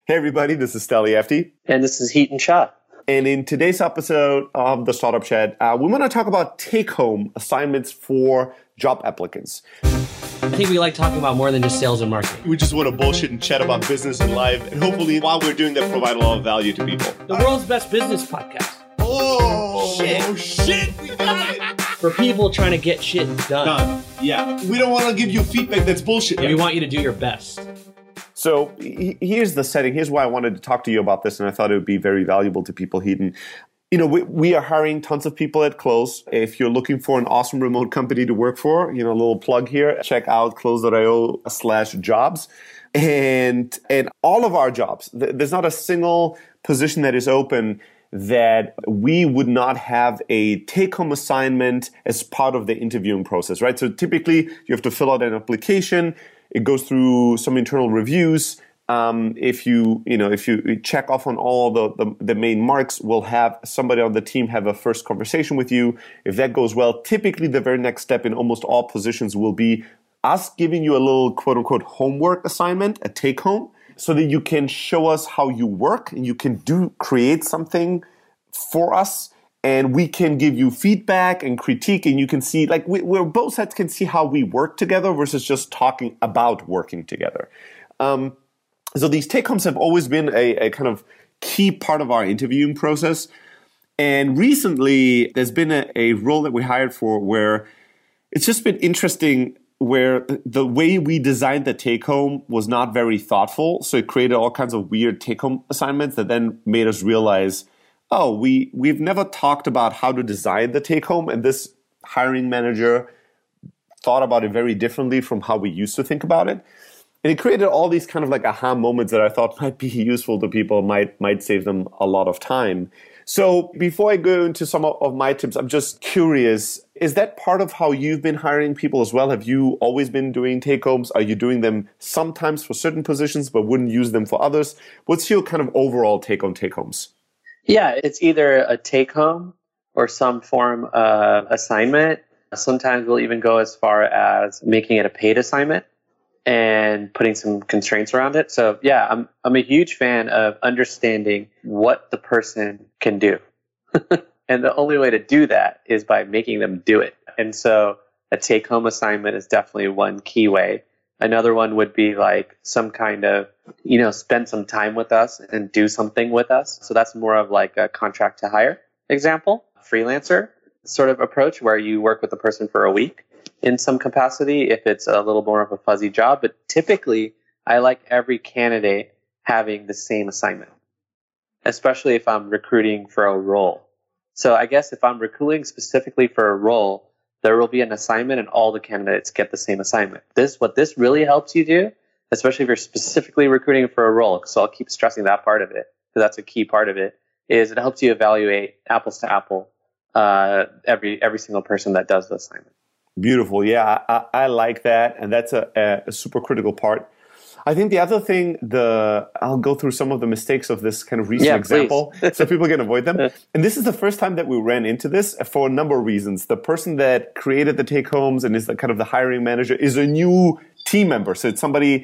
Hey everybody, this is Steli Efti. And this is Heaton Shah. And in today's episode of the Startup Chat, we want to talk about take-home assignments for job applicants. I think we like talking about more than just sales and marketing. We just want to bullshit and chat about business and life, and hopefully while we're doing that, provide a lot of value to people. The world's best business podcast. Oh, shit, we got it. For people trying to get shit done. Yeah. We don't want to give you feedback that's bullshit. We want you to do your best. So here's the setting. Here's why I wanted to talk to you about this, and I thought it would be very valuable to people, Heaton. You know, we are hiring tons of people at Close. If you're looking for an awesome remote company to work for, you know, a little plug here, check out close.io/jobs. And all of our jobs, there's not a single position that is open that we would not have a take-home assignment as part of the interviewing process, right? So typically, you have to fill out an application. It goes through some internal reviews. If you check off on all the main marks, we'll have somebody on the team have a first conversation with you. If that goes well, typically the very next step in almost all positions will be us giving you a little quote-unquote homework assignment, a take-home, so that you can show us how you work and you can create something for us. And we can give you feedback and critique, and you can see, like, we're both sides can see how we work together versus just talking about working together. So these take-homes have always been a kind of key part of our interviewing process. And recently, there's been a role that we hired for where it's just been interesting, where the way we designed the take-home was not very thoughtful. So it created all kinds of weird take-home assignments that then made us realize, oh, we've never talked about how to design the take-home, and this hiring manager thought about it very differently from how we used to think about it. And it created all these kind of like aha moments that I thought might be useful to people, might save them a lot of time. So before I go into some of my tips, I'm just curious, is that part of how you've been hiring people as well? Have you always been doing take-homes? Are you doing them sometimes for certain positions but wouldn't use them for others? What's your kind of overall take on take-homes? Yeah, it's either a take-home or some form of assignment. Sometimes we'll even go as far as making it a paid assignment and putting some constraints around it. So yeah, I'm a huge fan of understanding what the person can do. And the only way to do that is by making them do it. And so a take-home assignment is definitely one key way. Another one would be like some kind of, spend some time with us and do something with us. So that's more of like a contract to hire example, freelancer sort of approach where you work with a person for a week in some capacity if it's a little more of a fuzzy job. But typically, I like every candidate having the same assignment, especially if I'm recruiting for a role. So I guess if I'm recruiting specifically for a role, there will be an assignment and all the candidates get the same assignment. What this really helps you do, especially if you're specifically recruiting for a role, so I'll keep stressing that part of it, because that's a key part of it, is it helps you evaluate apples to apple every single person that does the assignment. Beautiful. Yeah, I like that. And that's a super critical part. I think the other thing, I'll go through some of the mistakes of this kind of recent example so people can avoid them. And this is the first time that we ran into this for a number of reasons. The person that created the take-homes and is the kind of the hiring manager is a new team member. So it's somebody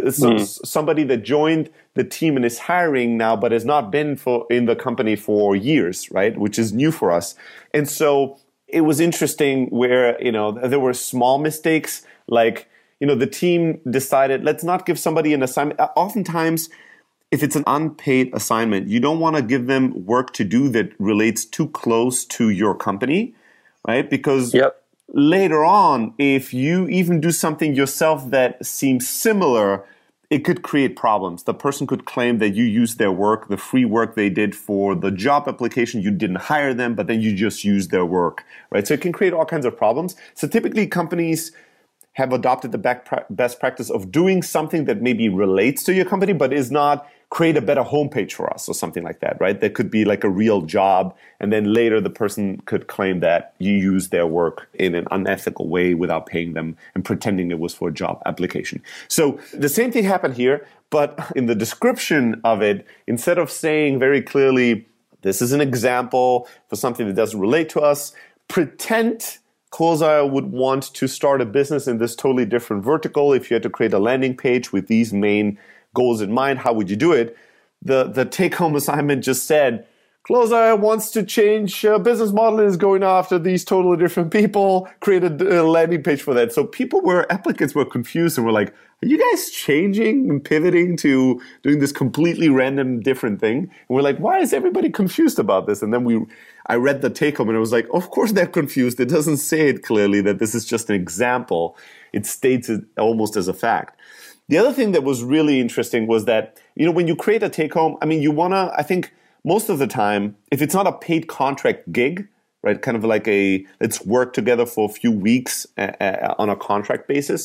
that joined the team and is hiring now, but has not been in the company for years, right? Which is new for us. And so it was interesting where, there were small mistakes, like, the team decided, let's not give somebody an assignment. Oftentimes, if it's an unpaid assignment, you don't want to give them work to do that relates too close to your company, right? Because later on, if you even do something yourself that seems similar, it could create problems. The person could claim that you used their work, the free work they did for the job application. You didn't hire them, but then you just used their work, right? So it can create all kinds of problems. So typically companies have adopted the best practice of doing something that maybe relates to your company, but is not create a better homepage for us or something like that, right? That could be like a real job. And then later the person could claim that you used their work in an unethical way without paying them and pretending it was for a job application. So the same thing happened here, but in the description of it, instead of saying very clearly, this is an example for something that doesn't relate to us, pretend Close.io would want to start a business in this totally different vertical. If you had to create a landing page with these main goals in mind, how would you do it? the take-home assignment just said, Closer wants to change business model and is going after these totally different people, created a landing page for that. So applicants were confused and were like, are you guys changing and pivoting to doing this completely random different thing? And we're like, why is everybody confused about this? And then I read the take home and I was like, of course they're confused. It doesn't say it clearly that this is just an example. It states it almost as a fact. The other thing that was really interesting was that, when you create a take home, I think most of the time, if it's not a paid contract gig, right, kind of like let's work together for a few weeks on a contract basis.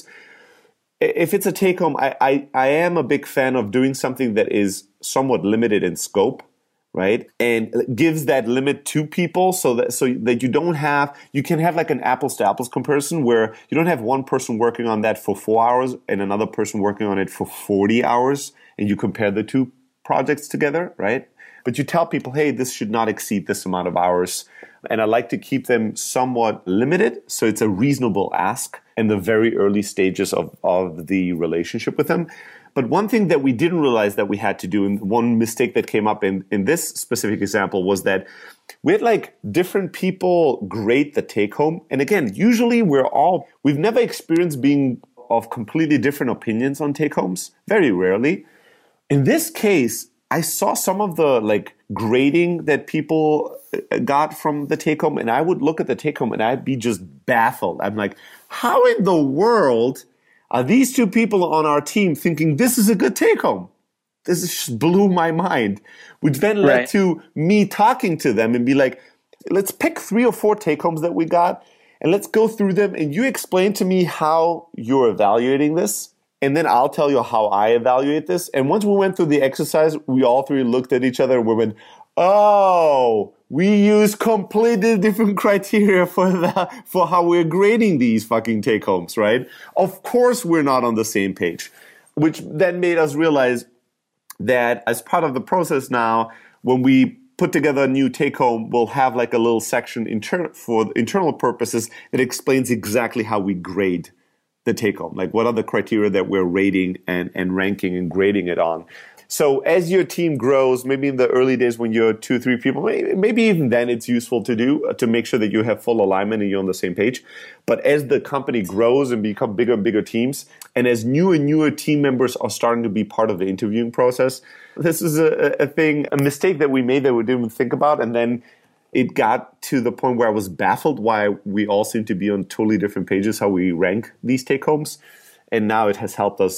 If it's a take home, I am a big fan of doing something that is somewhat limited in scope, right, and gives that limit to people so that you can have like an apples to apples comparison where you don't have one person working on that for 4 hours and another person working on it for 40 hours, and you compare the two projects together, right? But you tell people, hey, this should not exceed this amount of hours. And I like to keep them somewhat limited, so it's a reasonable ask in the very early stages of the relationship with them. But one thing that we didn't realize that we had to do, and one mistake that came up in this specific example, was that we had like different people grade the take home. And again, usually we've never experienced being of completely different opinions on take homes, very rarely. In this case, I saw some of the like grading that people got from the take home, and I would look at the take home and I'd be just baffled. I'm like, how in the world are these two people on our team thinking this is a good take home? This just blew my mind, which then led to me talking to them and be like, let's pick 3 or 4 take homes that we got and let's go through them and you explain to me how you're evaluating this. And then I'll tell you how I evaluate this. And once we went through the exercise, we all 3 looked at each other and we went, oh, we use completely different criteria for how we're grading these fucking take homes, right? Of course we're not on the same page, which then made us realize that as part of the process now, when we put together a new take home, we'll have like a little section for internal purposes that explains exactly how we grade the take home, like what are the criteria that we're rating and ranking and grading it on. So as your team grows, maybe in the early days when you're 2 or 3 people, maybe even then it's useful to do to make sure that you have full alignment and you're on the same page. But as the company grows and become bigger and bigger teams, and as newer and newer team members are starting to be part of the interviewing process, this is a mistake that we made that we didn't think about, and then it got to the point where I was baffled why we all seem to be on totally different pages, how we rank these take homes. And now it has helped us